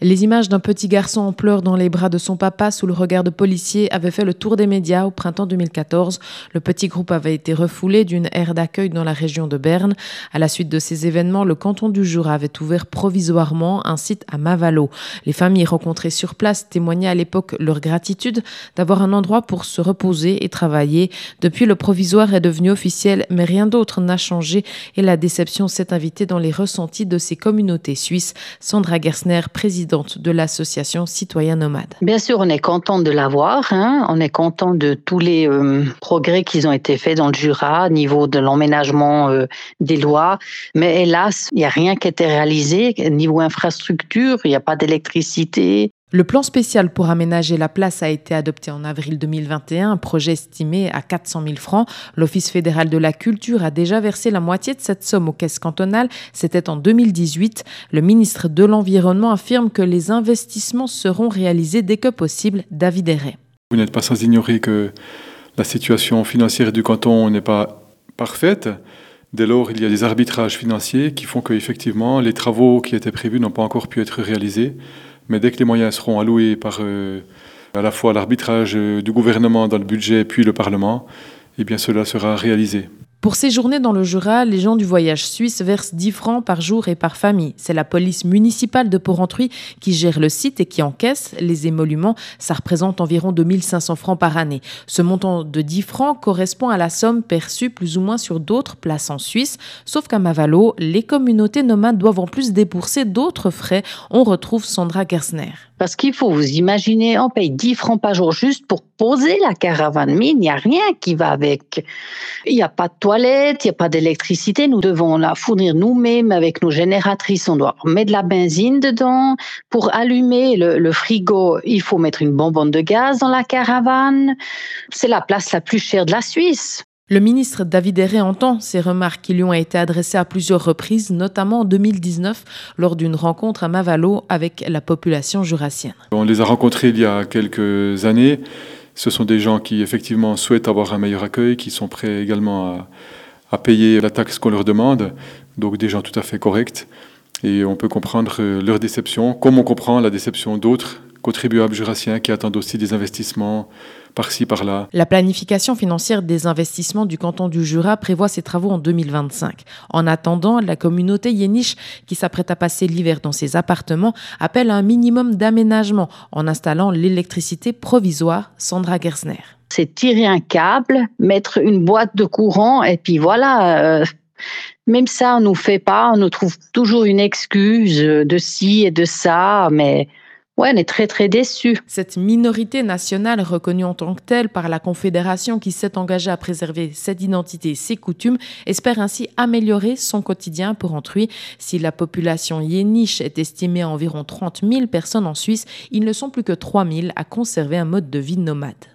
Les images d'un petit garçon en pleurs dans les bras de son papa sous le regard de policiers avaient fait le tour des médias au printemps 2014. Le petit groupe avait été refoulé d'une aire d'accueil dans la région de Berne. À la suite de ces événements, le canton du Jura avait ouvert provisoirement un site à Mavalo. Les familles rencontrées sur place témoignaient à l'époque leur gratitude d'avoir un endroit pour se reposer et travailler. Depuis, le provisoire est devenu officiel, mais rien d'autre n'a changé et la déception s'est invitée dans les ressentis de ces communautés suisses. Sandra Gersner, présidente de l'association Citoyens Nomades. Bien sûr, on est content de l'avoir. On est content de tous les progrès qui ont été faits dans le Jura au niveau de l'emménagement des lois. Mais hélas, il n'y a rien qui a été réalisé. Niveau infrastructure, il n'y a pas d'électricité. Le plan spécial pour aménager la place a été adopté en avril 2021, un projet estimé à 400 000 francs. L'Office fédéral de la culture a déjà versé la moitié de cette somme aux caisses cantonales. C'était en 2018. Le ministre de l'Environnement affirme que les investissements seront réalisés dès que possible. David Herré. Vous n'êtes pas sans ignorer que la situation financière du canton n'est pas parfaite. Dès lors, il y a des arbitrages financiers qui font qu'effectivement, les travaux qui étaient prévus n'ont pas encore pu être réalisés. Mais dès que les moyens seront alloués par à la fois l'arbitrage du gouvernement dans le budget puis le Parlement, eh bien cela sera réalisé. Pour séjourner dans le Jura, les gens du voyage suisse versent 10 francs par jour et par famille. C'est la police municipale de Porrentruy qui gère le site et qui encaisse les émoluments. Ça représente environ 2 500 francs par année. Ce montant de 10 francs correspond à la somme perçue plus ou moins sur d'autres places en Suisse. Sauf qu'à Mavalo, les communautés nomades doivent en plus débourser d'autres frais. On retrouve Sandra Gersner. Parce qu'il faut vous imaginer, on paye 10 francs par jour juste pour poser la caravane, mais il n'y a rien qui va avec. Il n'y a pas de toilette, il n'y a pas d'électricité. Nous devons la fournir nous-mêmes avec nos génératrices. On doit mettre de la benzine dedans. Pour allumer le frigo, il faut mettre une bonbonne de gaz dans la caravane. C'est la place la plus chère de la Suisse. Le ministre David Herré entend ces remarques qui lui ont été adressées à plusieurs reprises, notamment en 2019, lors d'une rencontre à Mavalo avec la population jurassienne. On les a rencontrés il y a quelques années. Ce sont des gens qui, effectivement, souhaitent avoir un meilleur accueil, qui sont prêts également à payer la taxe qu'on leur demande. Donc des gens tout à fait corrects. Et on peut comprendre leur déception, comme on comprend la déception d'autres contribuables jurassiens qui attendent aussi des investissements par-ci, par-là. La planification financière des investissements du canton du Jura prévoit ses travaux en 2025. En attendant, la communauté yéniche, qui s'apprête à passer l'hiver dans ses appartements, appelle à un minimum d'aménagement en installant l'électricité provisoire. Sandra Gersner. C'est tirer un câble, mettre une boîte de courant et puis voilà. Même ça, on ne nous fait pas. On nous trouve toujours une excuse de ci et de ça, mais... ouais, on est très, très déçus. Cette minorité nationale reconnue en tant que telle par la Confédération qui s'est engagée à préserver cette identité et ses coutumes espère ainsi améliorer son quotidien à Porrentruy. Si la population yéniche est estimée à environ 30 000 personnes en Suisse, ils ne sont plus que 3 000 à conserver un mode de vie nomade.